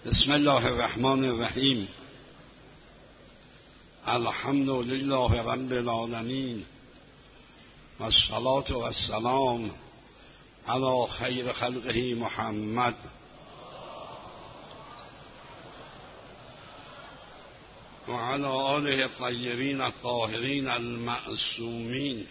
بسم الله الرحمن الرحیم. الحمد لله رب العالمین و الصلاة و السلام علی خیر خلقه محمد و علی آله الطیبین الطاهرین المعصومین،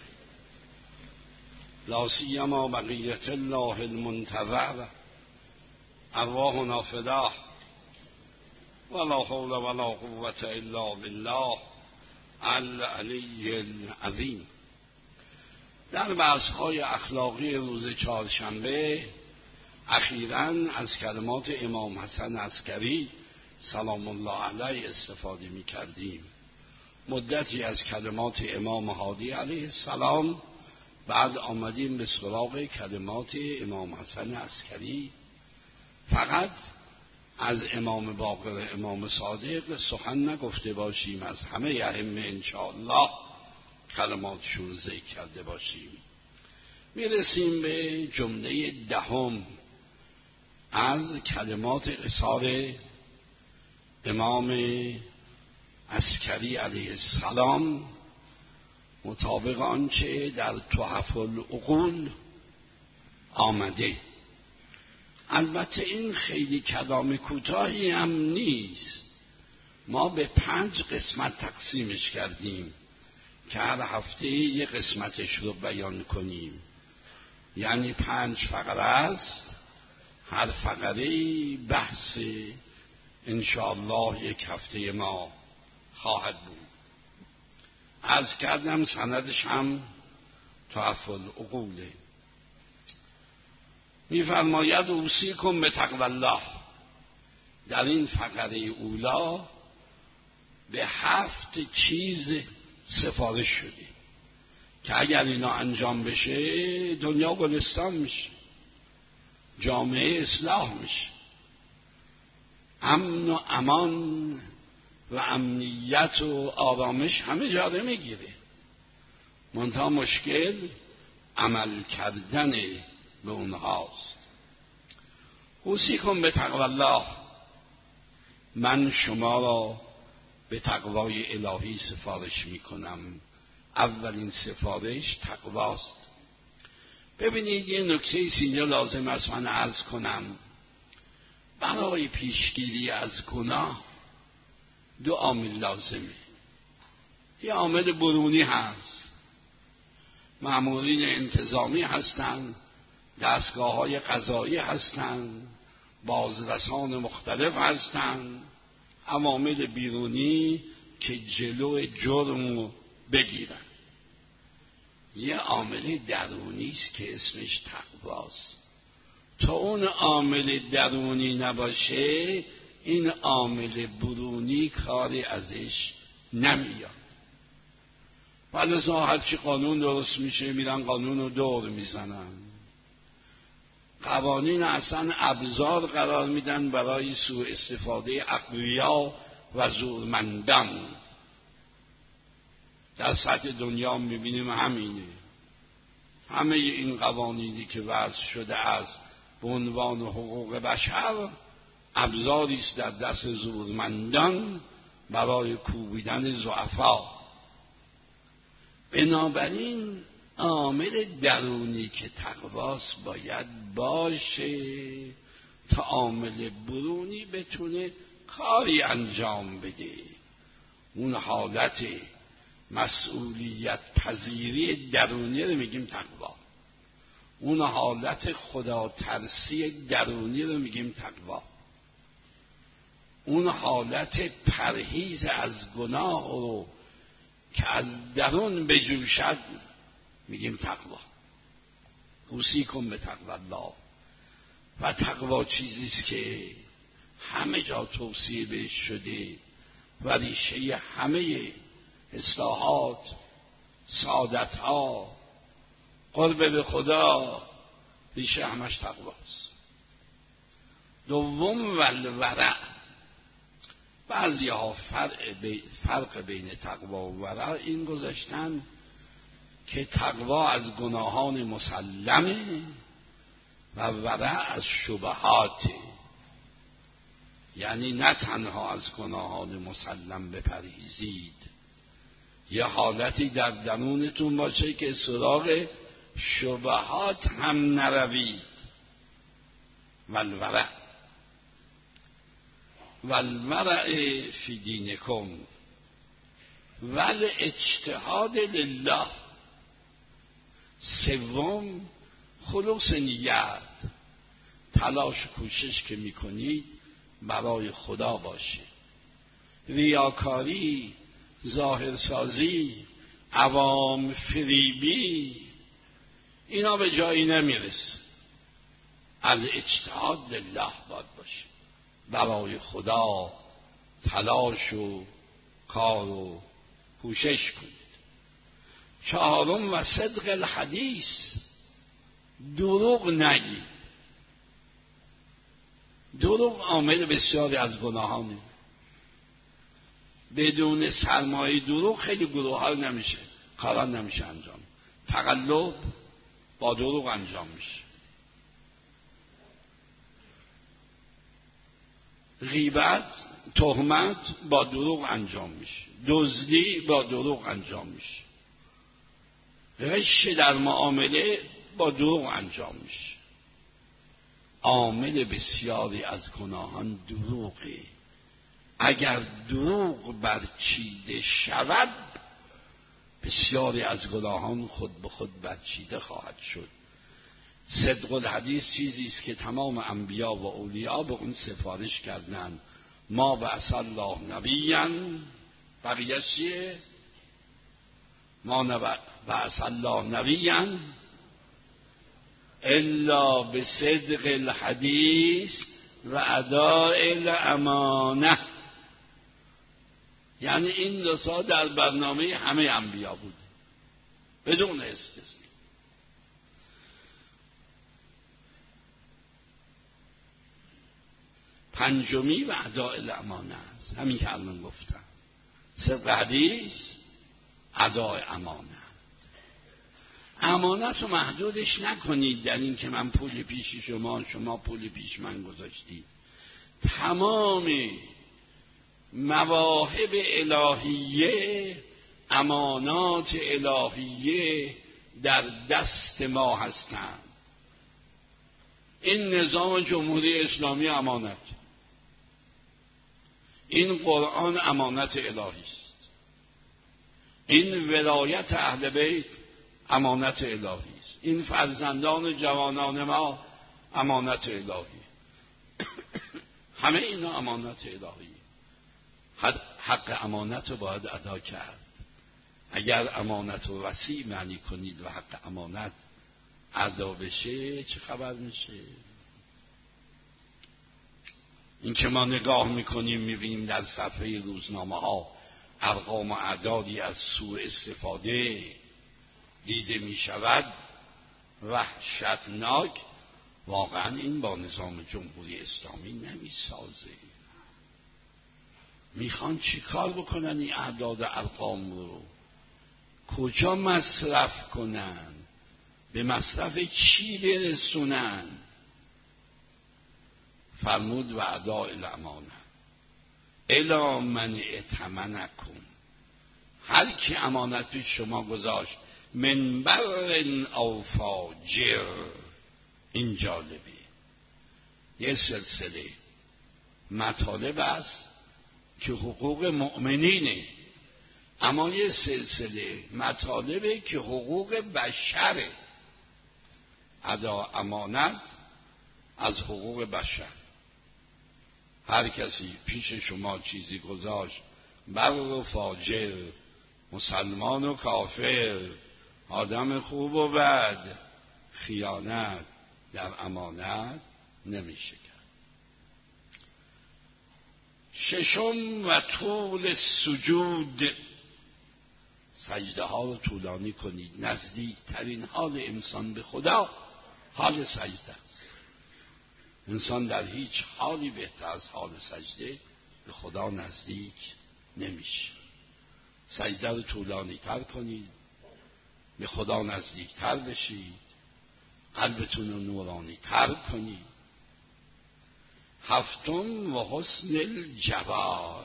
لا سیما بقیة الله المنتظر، ارواحنا فداه، ولا حول ولا قوة الا بالله العلی العظیم. در بحث‌های اخلاقی روز چهارشنبه اخیراً از کلمات امام حسن عسکری سلام الله علیه استفاده می‌کردیم. مدتی از کلمات امام هادی علیه السلام، بعد آمدیم به سراغ کلمات امام حسن عسکری. فقط از امام باقر امام صادق سخن نگفته باشیم، از همه ائمه انشاءالله کلماتشون ذکر کرده باشیم. میرسیم به جمله دهم از کلمات قصار امام عسکری علیه السلام، مطابق آنچه در تحف العقول آمده. البته این خیلی کلام کوتاهی هم نیست، ما به 5 قسمت تقسیمش کردیم که هر هفته یک قسمتش رو بیان کنیم، یعنی 5 فقره است. هر فقره بحث انشاءالله یک هفته ما خواهد بود. عرض کردم سندش هم تحف العقوله. می‌فرماید اوصیکم بتقوی الله. در این فقره اولا به 7 چیز سفارش شده که اگر اینا انجام بشه دنیا گلستان میشه، جامعه اصلاح میشه، امن و امان و امنیت و آرامش همه جا میگیره. منتها مشکل عمل کردن به اونهاست. اوصیکم بتقوی الله، من شما را به تقوای الهی سفارش میکنم. اولین سفارش تقواست. ببینید یه نکته اینجا لازم است من عرض کنم. برای پیشگیری از گناه 2 عامل لازمه. یه عامل برونی هست، مأمورین انتظامی هستند، دستگاه‌های قضایی هستند، بازرسان مختلف هستند، عوامل بیرونی که جلو جرم رو بگیرن. یه عامل درونی است که اسمش تقواست. تا اون عامل درونی نباشه این عامل برونی کاری ازش نمیاد. ولذا هرچی قانون درست میشه میرن قانون رو دور میزنن، قوانین اصلا ابزار قرار میدن برای سوء استفاده اقویا و زورمندان. در سطح دنیا میبینیم همینه. همه این قوانینی که وضع شده است به عنوان حقوق بشر ابزاری است در دست زورمندان برای کوبیدن ضعفا. بنابراین عامل درونی که تقواست باید باشه تا عامل برونی بتونه کاری انجام بده. اون حالت مسئولیت پذیری درونی رو میگیم تقوا. اون حالت خدا ترسی درونی رو میگیم تقوا. اون حالت پرهیز از گناه رو که از درون بجوشد میگیم تقوا. اوصیکم بتقوی الله. و تقوا چیزی است که همه جا توصیه بهش شده و ریشه همه اصلاحات، سعادت‌ها، قرب به خدا ریشه همش تقواست. دوم والورع. بعضی‌ها فرق بین تقوا و ورع این گذاشتن که تقوا از گناهان مسلمه و ورع از شبهات. یعنی نه تنها از گناهان مسلم بپرهیزید، یه حالتی در درونتون باشه که سراغ شبهات هم نروید. والورع فی دینکم والاجتهاد لله. سوم، خلوص نیت، تلاش و کوشش که میکنید برای خدا باشه. ریاکاری، ظاهرسازی، عوام فریبی، اینا به جایی نمیرسه. الاجتهاد لله باید باشه، برای خدا تلاش و کار و کوشش کنید. چهارم، و صدق الحدیث، دروغ نگید. دروغ عامل بسیاری از گناهانه. بدون سرمایه دروغ خیلی گروه ها نمیشه، کارا نمیشه انجام. تقلب با دروغ انجام میشه. غیبت، تهمت با دروغ انجام میشه. دزدی با دروغ انجام میشه. غش در معامله با دروغ انجام میشه. عامل بسیاری از گناهان دروغه. اگر دروغ برچیده شود، بسیاری از گناهان خود به خود برچیده خواهد شد. صدق الحدیث چیزی است که تمام انبیا و اولیا به اون سفارش کردند. ما بعث الله نبیا، بقیه چیه؟ ما بعث الله نبیا الا بصدق الحدیث و اداء الامانه. یعنی این دوتا در برنامه همه انبیا بود بدون استثناء. پنجمی، و اداء الامانه است، همین که الان گفتم. صدق حدیث، اداء امانت. امانت رو محدودش نکنید در این که من پول پیش شما پول پیش من گذاشتید. تمام مواهب الهیه، امانات الهیه در دست ما هستند. این نظام جمهوری اسلامی امانت، این قرآن امانت الهی است، این ولایت اهل بیت امانت الهی است، این فرزندان و جوانان ما امانت الهی. همه اینا امانت الهی. حق امانت رو باید ادا کرد. اگر امانت رو وسیع معنی کنید و حق امانت ادا بشه، چه خبر میشه؟ این که ما نگاه میکنیم میبینیم در صفحه روزنامه ها ارقام و اعدادی از سوء استفاده دیده میشود، وحشتناک. واقعا این با نظام جمهوری اسلامی نمیسازه. میخوان چی کار بکنن این اعداد و ارقام رو؟ کجا مصرف کنن؟ به مصرف چی برسونن؟ فرمود و اداء الامانه الی من ائتمنکم. هر کی امانت پیش شما گذاشت، من بر او فاجر. این جالبه، یه سلسله مطالب است که حقوق مؤمنینه، اما یه سلسله مطالبه که حقوق بشره. ادا امانت از حقوق بشر. هر کسی پیش شما چیزی گذاشت، بر و فاجر، مسلمان و کافر، آدم خوب و بد، خیانت در امانت نمیشه کرد. ششم، و طول سجود. سجده ها رو طولانی کنید. نزدیکترین حال انسان به خدا حال سجده است. انسان در هیچ حالی بهتر از حال سجده به خدا نزدیک نمیشه. سجده رو طولانی تر کنید، به خدا نزدیک تر بشید، قلبتون رو نورانی تر کنید. هفتم و حسن الجوار،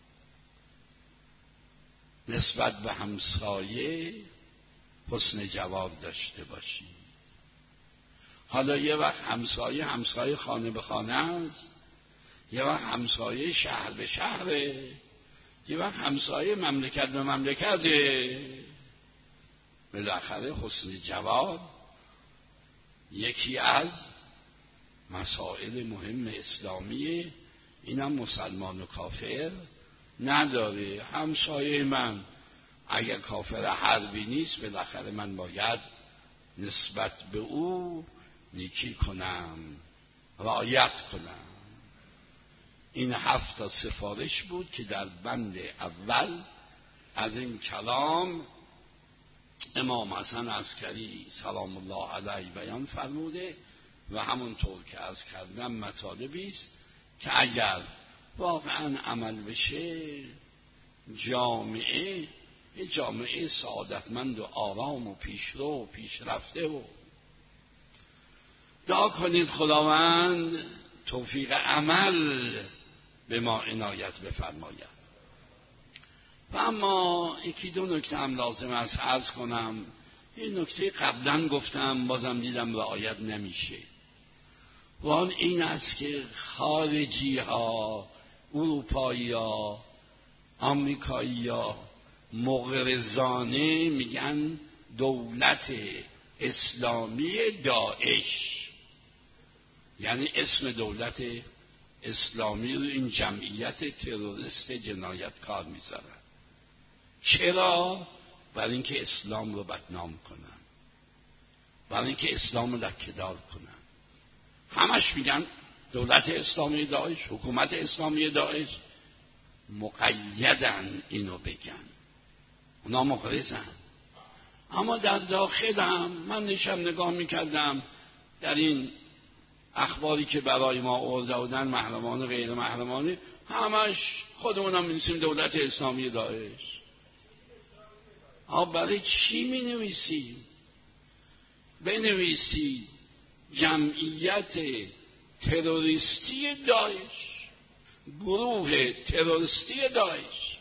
نسبت به همسایه حسن جوار داشته باشید. حالا یه وقت همسایه خانه به خانه است، یه وقت همسایه شهر به شهره، یه وقت همسایه مملکت به مملکته. بالاخره حسن جوار یکی از مسائل مهم اسلامیه. اینم مسلمان و کافر نداره. همسایه من اگر کافر حربی نیست، بالاخره من باید نسبت به او نیکی کنم، رعایت کنم. این 7 سفارش بود که در بند اول از این کلام امام حسن عسکری سلام الله علیه بیان فرموده و همونطور که عرض کردم مطالبی است که اگر واقعا عمل بشه جامعه سعادتمند و آرام و پیشرو و پیشرفته. و دعا کنید خداوند توفیق عمل به ما عنایت بفرماید. و اما یکی دو نکته هم لازم است عرض کنم. این نکته قبلا گفتم بازم دیدم رعایت نمیشه. و آن این است که خارجی ها، اروپایی ها، آمریکایی ها مغرضانه میگن دولت اسلامی داعش، یعنی اسم دولت اسلامی رو این جمعیت تروریست جنایتکار میذارن. چرا؟ برای اینکه اسلام رو بدنام کنن، برای اینکه اسلام رو لکه‌دار کنن. همش میگن دولت اسلامی داعش، حکومت اسلامی داعش. مقیدن اینو بگن، اونا مغرضن. اما در داخل هم من نشم نگاه میکردم در این اخباری که برای ما آورده بودن، محرمانه غیر محرمانه، همش خودمونم می‌نویسیم دولت اسلامی داعش. برای چی می‌نویسیم؟ بنویسید جمعیت تروریستی داعش، گروه تروریستی داعش.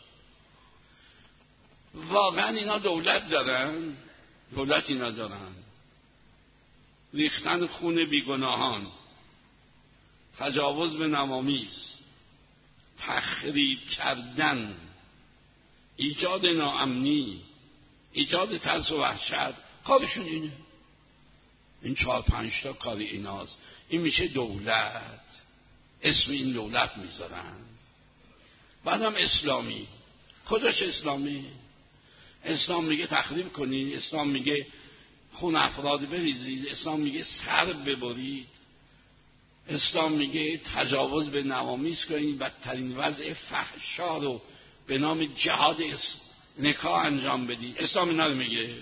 واقعا اینا دولت دارن؟ دولت اینا دارن؟ ریختن خون بیگناهان، تجاوز به نمامیز، تخریب کردن، ایجاد ناامنی، ایجاد ترس و وحشت، کارشون اینه. این 4-5 تا کار ایناست. این میشه دولت، اسم این دولت میذارن. بعدم اسلامی. کجاش اسلامی؟ اسلام میگه تخریب کنید، اسلام میگه خون افراد بریزید، اسلام میگه سر ببرید، اسلام میگه تجاوز به نوامیس کنید، بدترین وضع فحشا رو به نام جهاد نکاح انجام بدید. اسلام اینا رو میگه.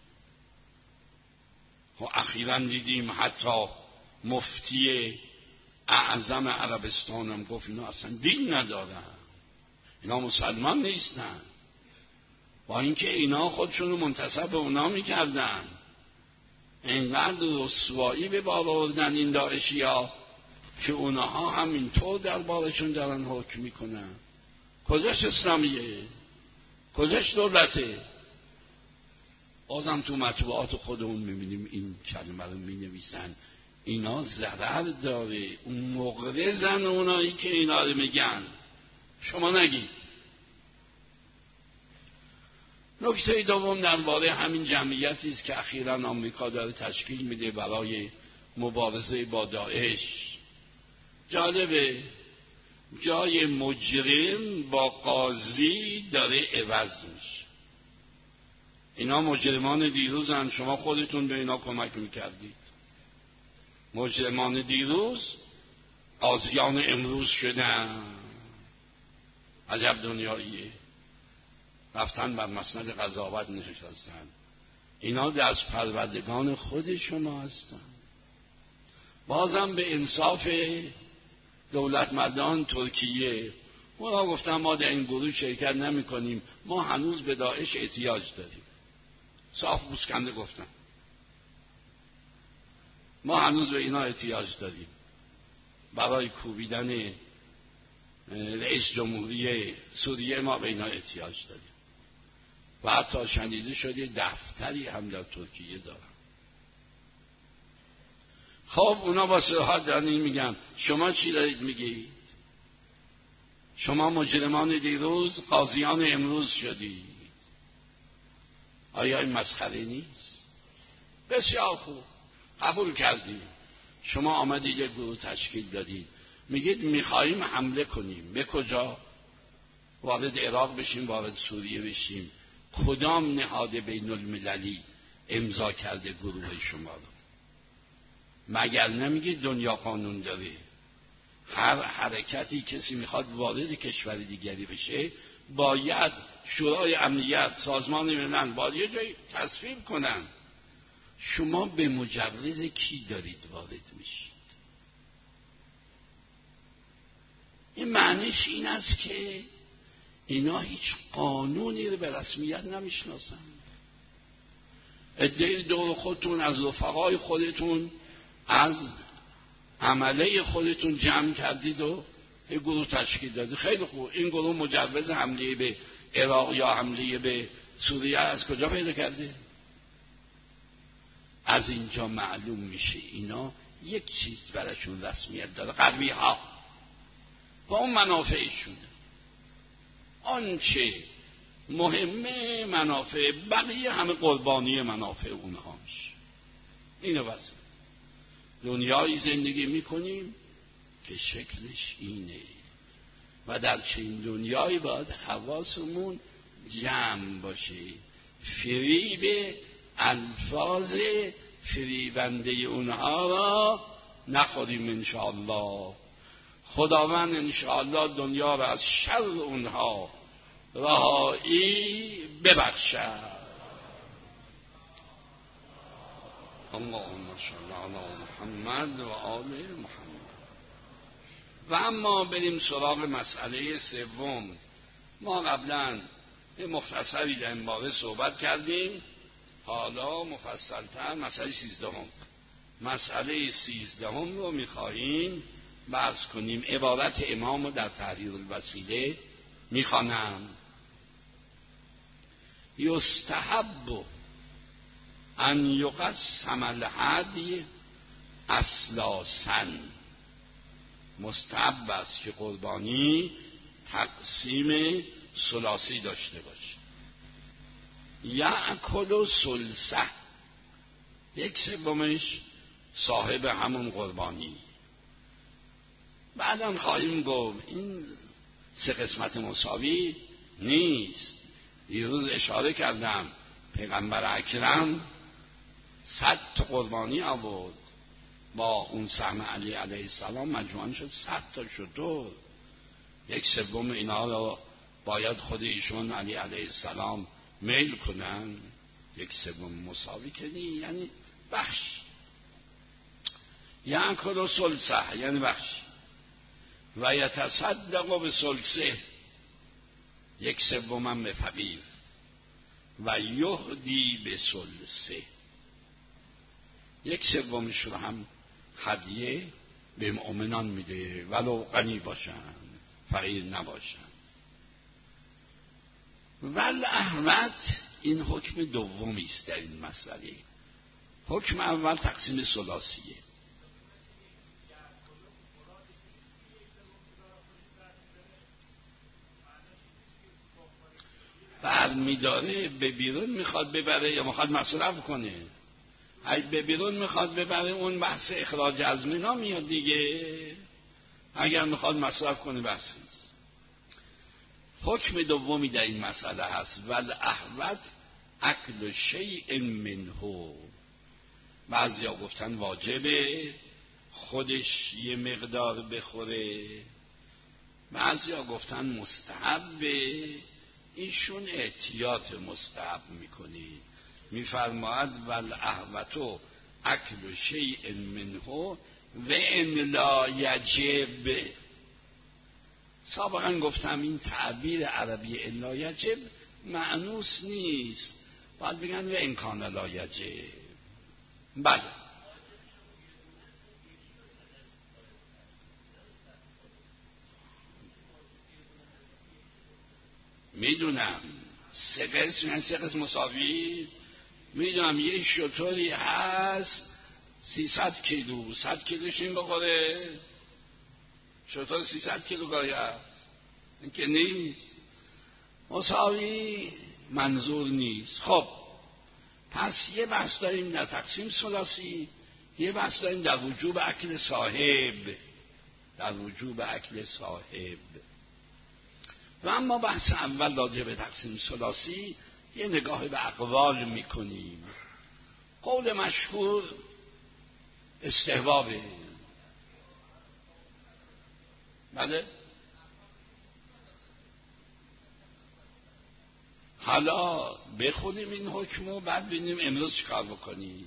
و اخیراً دیدیم حتی مفتی اعظم عربستان هم گفت اینا اصلا دین ندارن، اینا مسلمان نیستن. با اینکه اینا خودشون رو منتسب به اونا میکردن، اینقدر رسوایی به بار آوردن این داعشی ها که اونها هم اینطور در بارشون دارن حکم میکنن. کجاش اسلامیه؟ کجاش دولته؟ بازم تو مطبوعات خودمون میبینیم این کلمه رو مینویسن. اینا ضرر داره. اون مغرضن اونایی که اینا رو میگن، شما نگید. نکته دوم درباره همین جمعیتی است که اخیراً آمریکا داره تشکیل میده برای مبارزه با داعش. جالبه، جای مجرم با قاضی داره عوض میشه. اینا مجرمان دیروزن، شما خودتون به اینا کمک میکردید. مجرمان دیروز قاضیان امروز شدن. عجب دنیاییه. رفتن بر مسند قضاوت نشستن. اینا دست پروردگان خود شما هستن. بازم به انصاف دولت مردان ترکیه، اونا گفتن ما در این گروه شرکت نمی کنیم، ما هنوز به داعش احتیاج داریم. صاف بوسکنده گفتن ما هنوز به اینا احتیاج داریم. برای کوبیدن رئیس جمهوری سوریه ما به اینا احتیاج داریم و حتی شنیده شده دفتری هم در ترکیه دارن. خب اونا با صراحت دارن میگن شما چی دارید میگید؟ شما مجرمان دیروز قاضیان امروز شدید. آیا این مسخره نیست؟ بسیار خوب، قبول کردیم. شما آمدید یک گروه تشکیل دادید، میگید میخواییم حمله کنیم. به کجا؟ وارد عراق بشیم، وارد سوریه بشیم. کدام نهاد بین المللی امضا کرده گروه شما رو؟ مگر نمیگید دنیا قانون داره؟ هر حرکتی کسی میخواد وارد کشور دیگری بشه باید شورای امنیت، سازمان ملل باید یه جایی تصویب کنن. شما به مجوز کی دارید وارد میشید؟ این معنیش این است که اینا هیچ قانونی رو به رسمیت نمیشناسن. عده دور خودتون از رفقای خودتون از عمله خودتون جمع کردید و یه گروه تشکیل دادید. خیلی خوب، این گروه مجوز حمله به عراق یا حمله به سوریه از کجا پیدا کرده؟ از اینجا معلوم میشه اینا یک چیز براشون رسمیت داره، غربی ها با اون منافعشونه. آنچه مهمه منافع بقیه همه قربانی منافع اونها میشه. اینو بس دنیایی زندگی میکنیم که شکلش اینه و در چنین دنیایی باید حواسمون جمع باشه. فریب الفاظ فریبنده اونها را نخوریم انشاءالله. خداوند انشاءالله دنیا را از شر اونها رهایی ببخشد. اللهم صل علی محمد و آل محمد. و اما بریم سراغ مسئله سوم. ما قبلا یه مختصری در این باره صحبت کردیم، حالا مفصل‌تر مسئله 13. مسئله 13 رو می‌خواهیم بحث کنیم. عبارت امام در تحریر الوسیله می‌خوانم: یستحب ان یقسم الهدی اثلاثا. مستحب است که قربانی تقسیم ثلاثی داشته باشه. یأکل ثلثه، یک سومش صاحب همون قربانی. بعداً خواهیم گفت این 3 قسمت مساوی نیست. یه روز اشاره کردم پیغمبر اکرم 100 تا قربانی آورد، با اون سهم علی علیه السلام مجموعاً شد 100 تا شتر. یک سوم اینا رو باید خود ایشون علی علیه السلام میل کنن. یک سوم مساوی کنی یعنی بخش. یأکل ثلثه یعنی بخش. و یتصدق به ثلثه، یک سوم هم به فقیر. و یهدی به ثلثه، یک سومش رو هم هدیه به مؤمنان میده ولو غنی باشن فقیر نباشن. والاحوط، این حکم دومی است در این مسئله. حکم اول تقسیم ثلاثیه. برمیداره به بیرون میخواد ببره یا میخواد مصرف کنه. اگه به بیرون میخواد ببره اون بحث اخراج از مینا میاد دیگه. اگر میخواد مصرف کنه بحث نیست. حکم دومی در این مسئله هست والاحوط اکل شیء منه. بعضیا گفتن واجبه خودش یه مقدار بخوره، بعضیا گفتن مستحبه. ایشون احتیاط مستحب میکنه، میفرماید والاحوط اکل شیء منه و ان لا یجب. سابقا گفتم این تعبیر عربی ان لا یجب معنوس نیست، باید بگن و ان کان لا یجب. بله میدونم 3 قسم، یعنی 3 قسم مساوی. میدونم یه شتری هست 300 کیلو، 100 کیلوش این بخوره، شتر 300 کیلو گاهی هست، این که نیست. مساوی منظور نیست. خب پس یه بحث داریم در تقسیم ثلاثی، یه بحث داریم در وجوب اکل صاحب، در وجوب اکل صاحب. و اما بحث اول راجع به تقسیم ثلاثی یه نگاه به اقوال میکنیم. قول مشهور استحبابه. بله، حالا بخونیم این حکمو بعد ببینیم امروز چیکار بکنیم.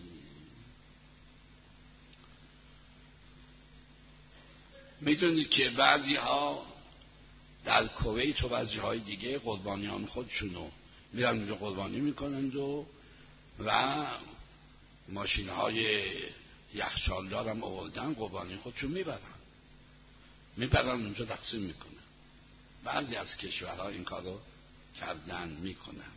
میدونید که بعضی ها در کویت و بعضی های دیگه قربانیان خودشونو میرن اونجا قربانی میکنند و ماشین های یخچالدار هم آوردن، قربانی خودشون میبرن اونجا تقسیم میکنن. بعضی از کشورها این کارو کردن میکنن.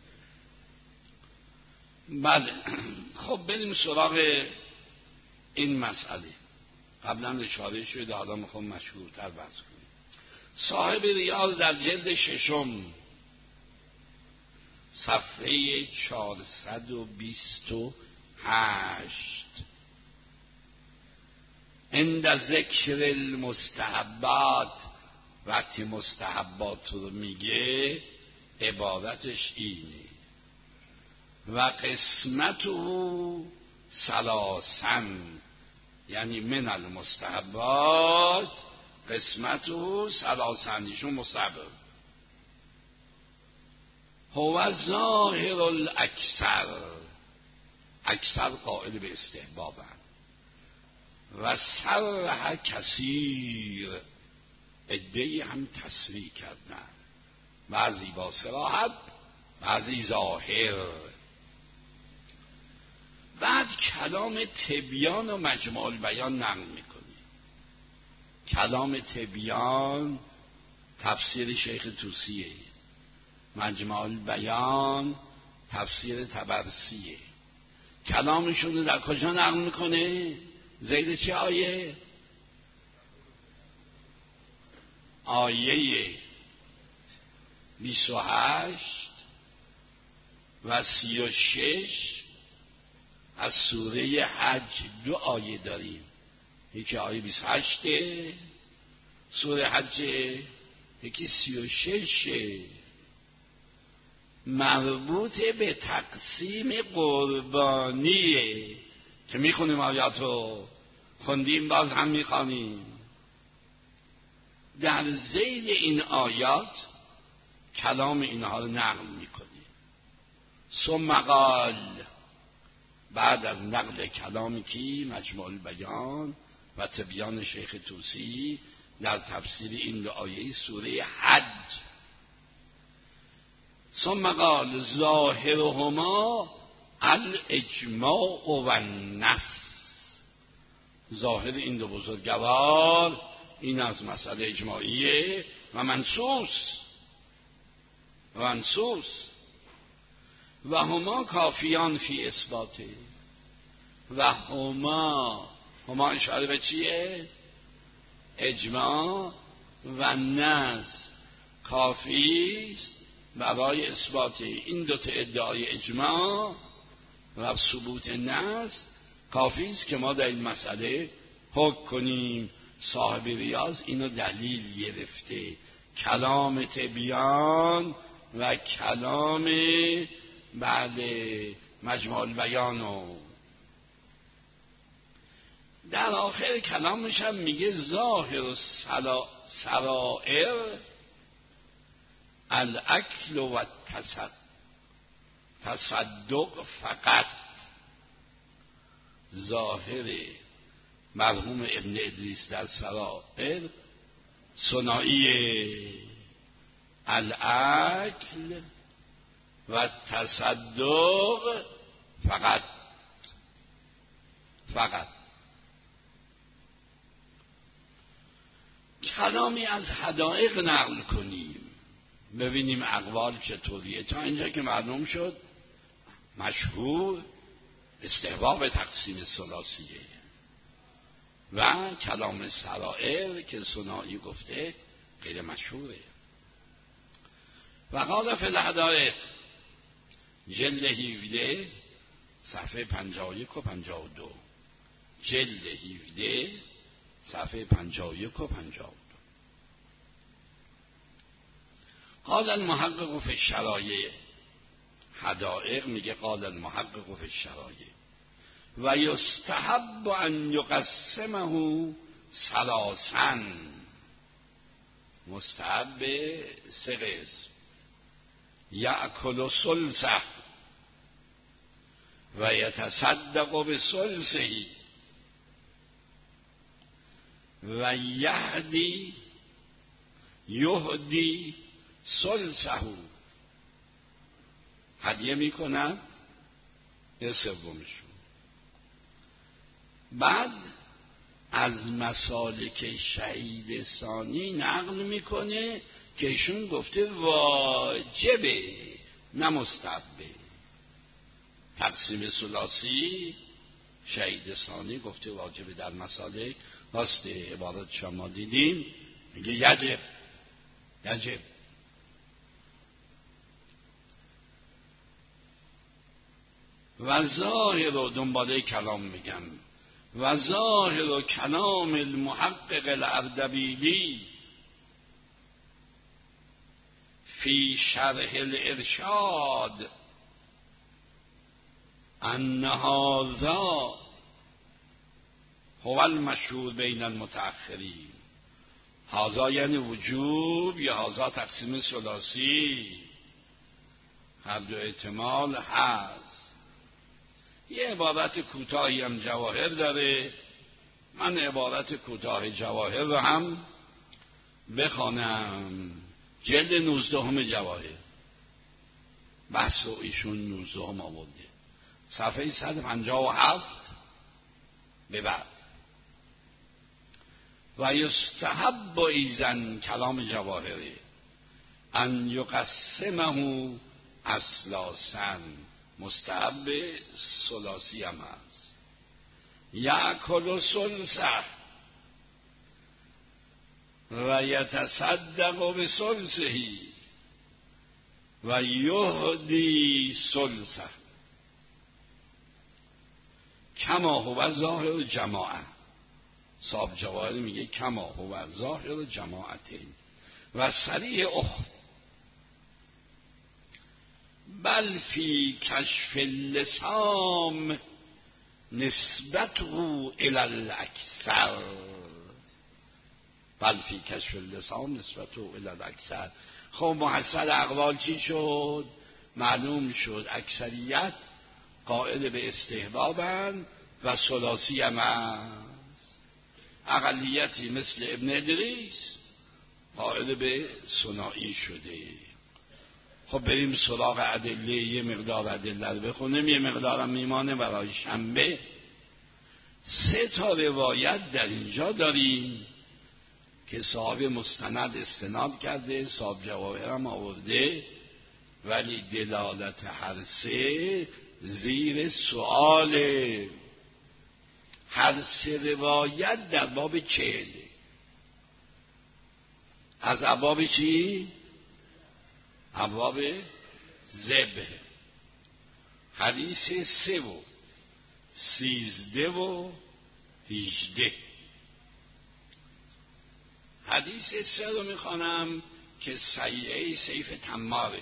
بله، خب بریم سراغ این مسئله. قبلا اشاره شده، حالا میخوام مشهورتر بحث کنیم. صاحب ریاض در جلد 6 صفحه 428 عند ذکر المستحبات، وقتی مستحبات رو میگه عبارتش اینه: و قسمته ثلاثا، یعنی من المستحبات قسمته ثلاثا، ایشون مستحب هو ظاهر الاکثر، اکثر قائل به استحبابن، و صرح کثیر، عده‌ای هم تصریح کردن، بعضی با صراحت بعضی ظاهر. بعد کلام تبیان و مجموع البیان نقل میکنه. کلام تبیان تفسیر شیخ طوسیه، مجموع البیان تفسیر طبرسیه. کلامشون رو در کجا نقل میکنه؟ زید چه آیه؟ آیه 28 و 36 از سوره حج. 2 آیه داریم، یکی آیه 28 سوره حج، یکی 36 مربوط به تقسیم قربانیه که میخونیم. آیاتو خوندیم، باز هم میخوانیم. در ذیل این آیات کلام اینها رو نقل میکنه. ثم قال، بعد از نقل کلامی که مجموع البیان و تبیان شیخ طوسی در تفسیر این 2 آیه سوره حج، ثم قال ظاهرهما الاجماع و النص، ظاهر این 2 بزرگوار این از مسئله اجماعیه و منصوص و هما کافیان فی اثباته. و هما اشاره به چیه؟ اجماع و نص کافی است برای اثبات این 2 ادعای اجماع و ثبوت نص. کافی است که ما در این مسئله حکم کنیم. صاحب ریاض اینو دلیل گرفته، کلام تبیان و کلام بعد مجموع البیانو. در آخر کلامش هم میگه ظاهر سرائر الاکل و تصدق فقط. ظاهر مرحوم ابن ادریس در سرائر ثنائیه، الاکل و تصدق فقط. کلامی از حدائق نقل کنیم. ببینیم اقوال چطوریه. تا اینجا که معلوم شد مشهور استحباب تقسیم ثلاثیه و کلام سرائر که ثنایی گفته غیر مشهوره. و قال فی الحدائق جلد 17 صفحه 51 و 52، جلد 17 صفحه 51 و 52. قال المحقق فی الشرایع، حدائق میگه قال المحقق فی الشرایع و یستحب ان یقسمه ثلاثا، مستحب سه قسم، یأکل ثلثه و یتصدق بثلثه و یهدی ثلثه، هدیه میکنن یه سومشون. بعد از مسالک شهید ثانی نقل میکنه که ایشون گفته واجبه نه مستحبه. تقسیم ثلاثی شهید ثانی گفته واجبه در مسالک، راست عبارت شما دیدیم میگه یجب. و ظاهر و دنباله کلام میگم و ظاهر کلام المحقق الاردبیلی فی شرح الارشاد ان هذا هو المشهور بین المتأخرین. هذا یعنی وجوب یا هذا تقسیم ثلاثی، هر دو احتمال هست. یه عبارت کوتاهی هم جواهر داره، من عبارت کوتاه جواهر رو هم بخوانم. جلد 19 جواهر، بحث و ایشون 19 آورده، صفحه 157 به بعد. و یستحب ایزن کلام جواهره ان یقسمه اثلاثا، مستحب ثلاثی هم هست. یأکل ثلثه و یتصدق بثلثه و یهدی ثلثه کما هو ظاهر جماعه. صاحب جواهر میگه کما هو ظاهر جماعتین و صریح بل فی کشف اللسام نسبته الی الاکثر. بل فی کشف اللسام نسبته الی الاکثر. خب محصل اقوال چی شد؟ معلوم شد اکثریت قائل به استحبابن و ثلاثی هم است. اقلیتی مثل ابن ادریس قائل به ثنایی شده. خب بریم سراغ ادله، یه مقدار ادله رو بخونیم، یه مقدارم میمانه برای شنبه. 3 روایت در اینجا داریم که صاحب مستند استناد کرده، صاحب جواهر هم آورده، ولی دلالت هر 3 زیر سؤاله. هر 3 روایت در باب 40 از ابواب چی؟ ابواب ذبح. حدیث 3 و 13 و 18. حدیث 3 رو میخوانم که صحیحه سیف تماره.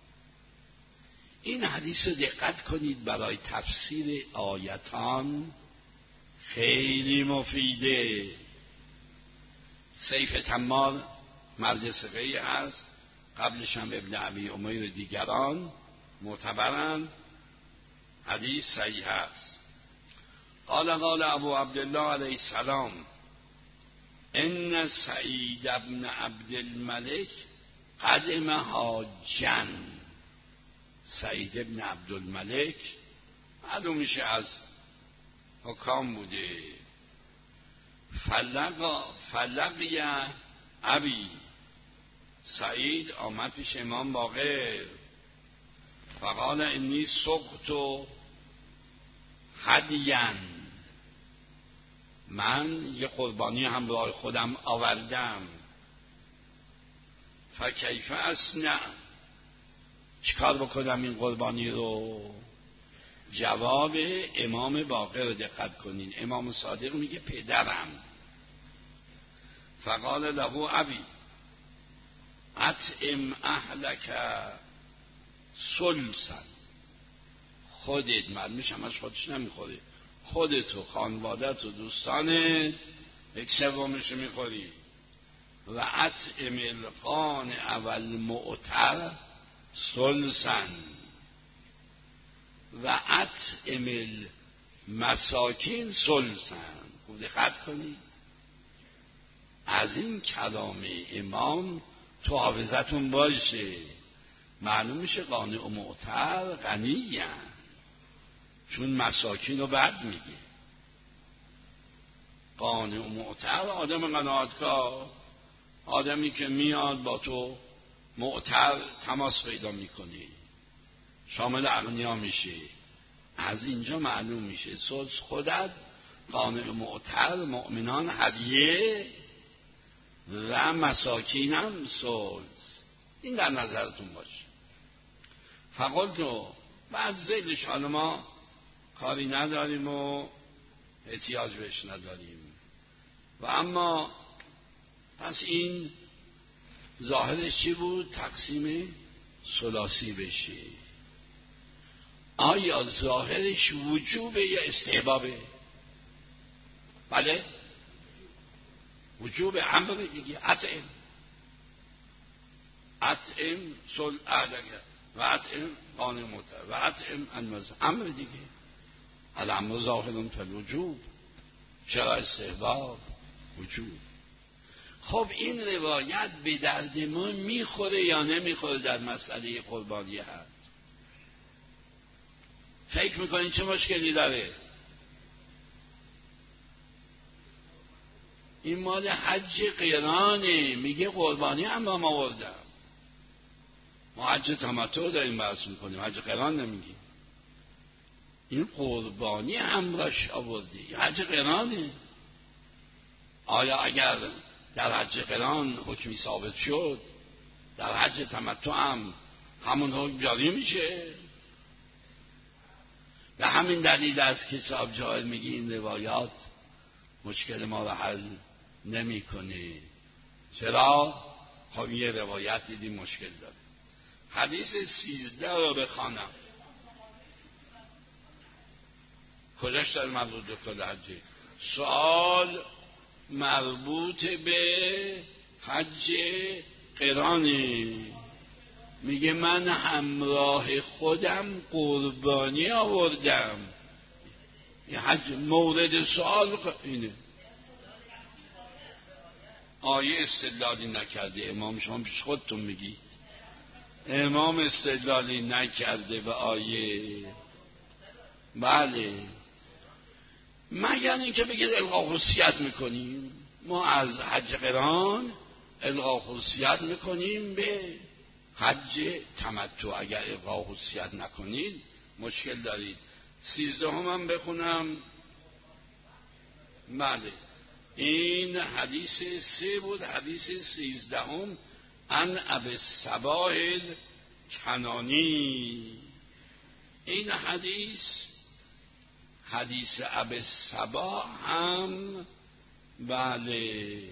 این حدیث رو دقت کنید، برای تفسیر آیتان خیلی مفیده. سیف تمار مرد ثقه‌ای هست، قبلش هم ابن ابی امیر دیگران معتبرند، حدیث صحیح است. قال ابو عبدالله علیه السلام ان سعید ابن عبدالملک قدم حاجا. سعید ابن عبدالملک معلوم میشه از حکام بوده. فلقی ابی سعید آمد پیش امام باقر فقال انی سقت هدیا، من یه قربانی همراه خودم آوردم. فکیف اصنع، چیکار بکنم این قربانی رو؟ جواب امام باقر رو دقت کنین. امام صادق میگه پدرم. فقال له ابی اطعم اهلک ثلثا، خودت، معلومش همش خودش نمیخوری، خودت و خانوادت و دوستانت یک سومش میخوری. و اطعم القانع والمعتر ثلثا و اطعم المساکین ثلثا. خوب دقت کنید، از این کلام امام تو حافظتون باشه. معلوم میشه قانع و معتر غنی هستند، چون مساکین رو بد میگه. قانع و معتر آدم قناعتکار، آدمی که میاد با تو معتر تماس پیدا میکنی، شامل اغنیا میشه. از اینجا معلوم میشه ثلث خودت، قانع و معتر مؤمنان هدیه و مساکینم ثلث. این در نظرتون باشه. فقلت بعد ذیلش، حالا ما کاری نداریم و احتیاج بهش نداریم و اما پس این ظاهرش چی بود؟ تقسیم ثلاثی بشه. آیا ظاهرش وجوبه یا استحبابه؟ بله وجوب، امر دیگه. اطعم و اطعم قانع معتر و اطعم المساکین، امر دیگه. الامر ظاهر فالوجوب، چرا استحباب؟ وجوب. خب این روایت به درد ما میخوره یا نمیخوره در مسئله قربانی حج؟ فکر میکنین چه مشکلی داره؟ این مال حج قرانه، میگه قربانی هم آوردم. ما حج تمتع داریم بحث میکنیم، حج قران نمیگیم. این قربانی همراش آوردی، حج قرانه. آیا اگر در حج قران حکمی ثابت شد، در حج تمتع هم همون حکم جاری میشه؟ به همین دلیل است که صاحب جاهل میگه این روایات مشکل ما رو حل نمیکنه. چرا؟ خب یه روایت دیدیم مشکل داره. حدیث 13 رو بخوانم. کجاش داره مربوط به کل حجه؟ سوال مربوط به حج قرانه. میگه من همراه خودم قربانی آوردم. یه حج مورد سوال اینه. آیه استدلالی نکرده امام، شما پیش خودتون میگید امام استدلالی نکرده به آیه. بله، مگر اینکه بگید الغا خصوصیت میکنیم، ما از حج قران الغا خصوصیت میکنیم به حج تمتع. اگر الغا خصوصیت نکنید مشکل دارید. 13 هم بخونم. بله، این حدیث 3 بود. حدیث 13 هم عن ابی الصباح الکنانی. این حدیث ابی الصباح هم بله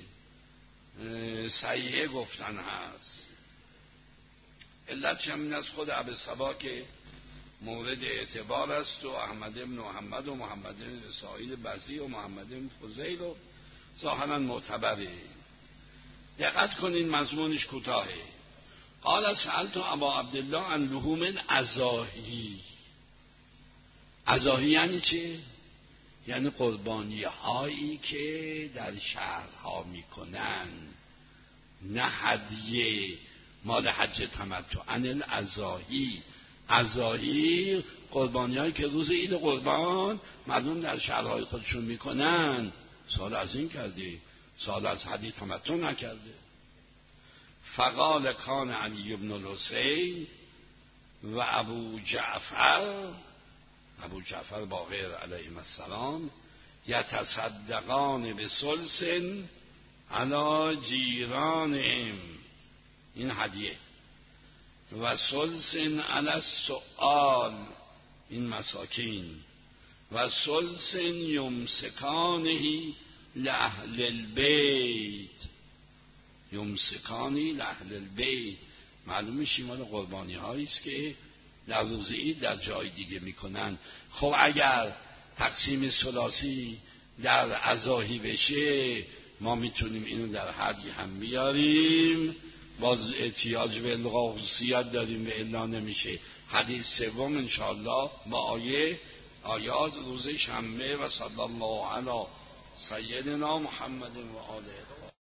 صحیح گفتن هست. علتش هم این از خود ابی الصباح که مورد اعتبار است و احمد بن محمد و محمد بن اسماعیل بزی و محمد بن فضیل و ظاهرا معتبره. دقت کنین مضمونش کوتاهه. قال سألت ابا عبدالله عن لحوم الاضاحی. اضاحی یعنی چه؟ یعنی قربانی هایی که در شهرها میکنن، نه هدیه مال حج تمتع. عن الاضاحی، اضاحی قربانی هایی که روز عید قربان مردم در شهرهای خودشون میکنن. سوال از این کردی، سوال از حج تمتع نکرده. فقال کان علی بن الحسین و ابو جعفر باقر علیهم السلام یتصدقان بثلث علی جیرانهم، این هدیه، و ثلث علی السؤال، این مساکین، و ثلث یمسکانه لأهل البیت، یمسکانی لأهل البیت، معلوم میشه مال قربانی هایی است که در روز عید در جای دیگه میکنن. خب اگر تقسیم ثلاثی در اضاحی بشه ما میتونیم اینو در هدی هم بیاریم، باز احتیاج به الغا خصوصیت داریم و الا نمیشه. حدیث سوم انشاءالله با آیات روز شنبه. و صلی الله علی سیدنا محمد و آله.